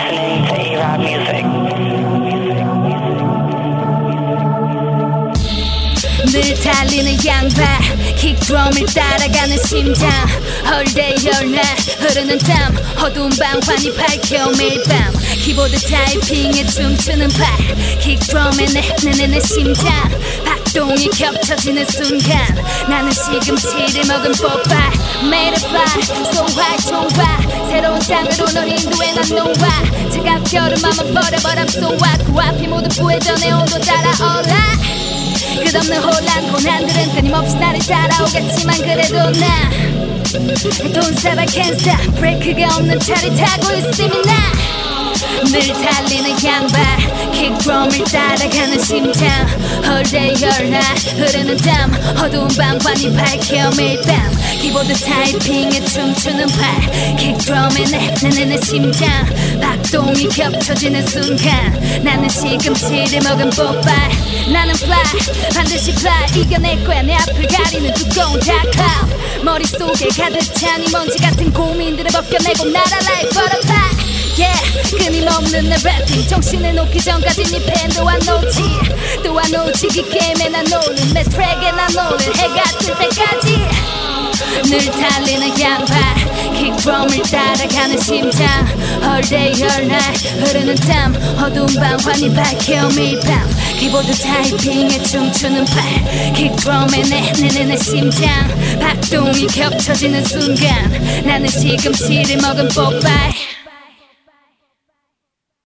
listening to A-Rod music. 늘 달리는 양발 킥드럼을 따라가는 심장 홀대 열날 흐르는 땀 어두운 방판이 밝혀 매일 밤 키보드 타이핑에 춤추는 팔 킥드럼에 내 심장 박동이 겹쳐지는 순간 나는 시금치를 먹은 뽀빠이 Made it fly so high 총바 새로운 땅으로 널 인도해 난 놓아 차갑게 얼음 맘만 버려버려 I'm so hot 그 앞이 모두 부해져 내 온도 따라올라 끝없는 혼란 고난들은 끊임없이 나를 따라오겠지만 그래도 나 Don't stop I can't stop 브레이크가 없는 차를 타고 있음이 나 늘 달리는 양발 킥드럼을 따라가는 심장 홀대 열날 흐르는 땀 어두운 방판이 밝혀 매일 밤 키보드 타이핑에 춤추는 팔 킥드럼에 내 심장 박동이 겹쳐지는 순간 나는 시금치를 먹은 뽀빠이 나는 fly 반드시 fly 이겨낼 거야 내 앞을 가리는 두꺼운 dark cloud 머릿속에 가득 찬 이 먼지 같은 고민들을 벗겨내고 날아 like butterfly Yeah 끊임없는 내 래핑 정신을 놓기 전까지 네 팬도 안 놓지 또 안 놓치기 게임에 난 노는 내 트랙에 난 노는 해가 뜰 때까지 늘 달리는 양발 킥드럼을 따라가는 심장 홀대 열날 흐르는 땀 어두운 방판이 밝혀 매일 밤 키보드 타이핑에 춤추는 팔 킥드럼에 내 심장 박동이 겹쳐지는 순간 나는 시금치를 먹은 뽀빠이